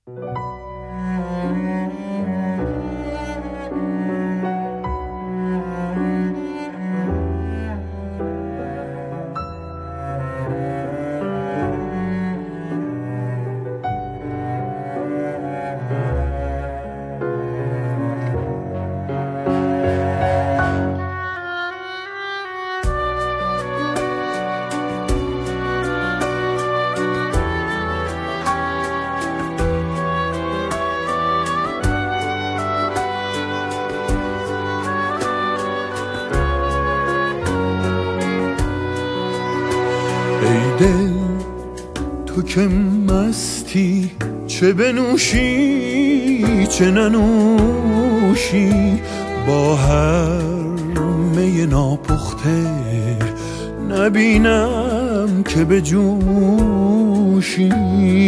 ای دل تو که مستی، چه بنوشی چه ننوشی، با هر می ناپخته نبینم که بجوشی.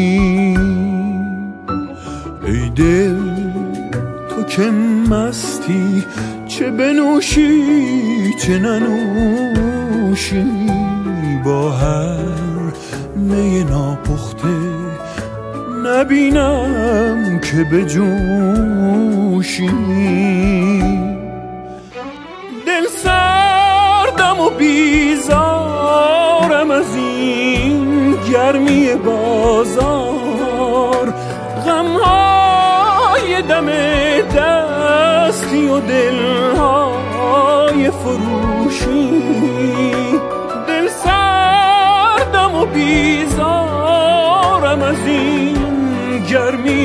ای دل تو که مستی، چه بنوشی چه ننوشی، با هر می ناپخته نبینم که بجوشی. دل سردم و بیزارم از این گرمی بازار، غمهای دم دستی و دلهای فروشی. دل سردم و بیزارم از این گرمی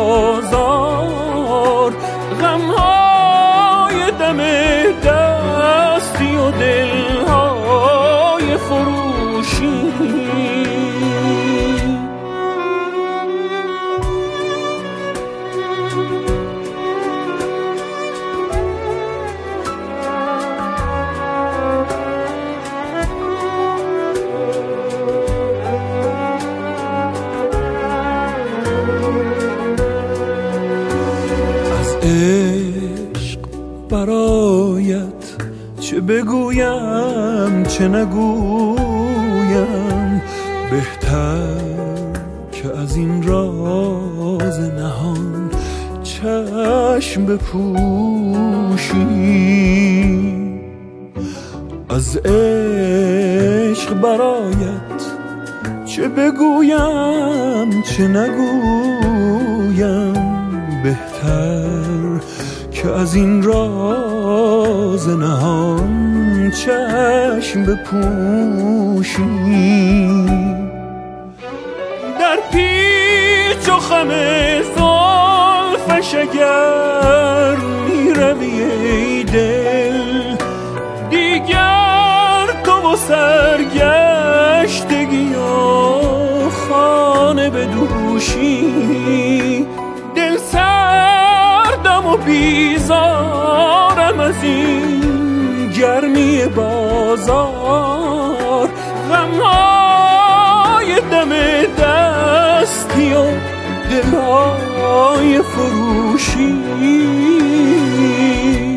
بازار، غمهای دم دستی و دلهای فروشی. عشق برایت چه بگویم چه نگویم، بهتر که از این راز نهان چشم بپوشی. از عشق برایت چه بگویم چه نگویم، بهتر که از این راز نهان چشم بپوشی. در پیچ و خم زلفش اگر میروی ای دل، دیگر تو و سرگشتگی و خانه بدوشی. دل سردم و بیزارم از این گرمی بازار، غمهای دم دستی و دلهای فروشی.